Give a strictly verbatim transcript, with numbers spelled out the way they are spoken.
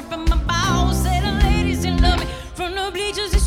tripping my balls. Say the ladies, you love me from the bleachers.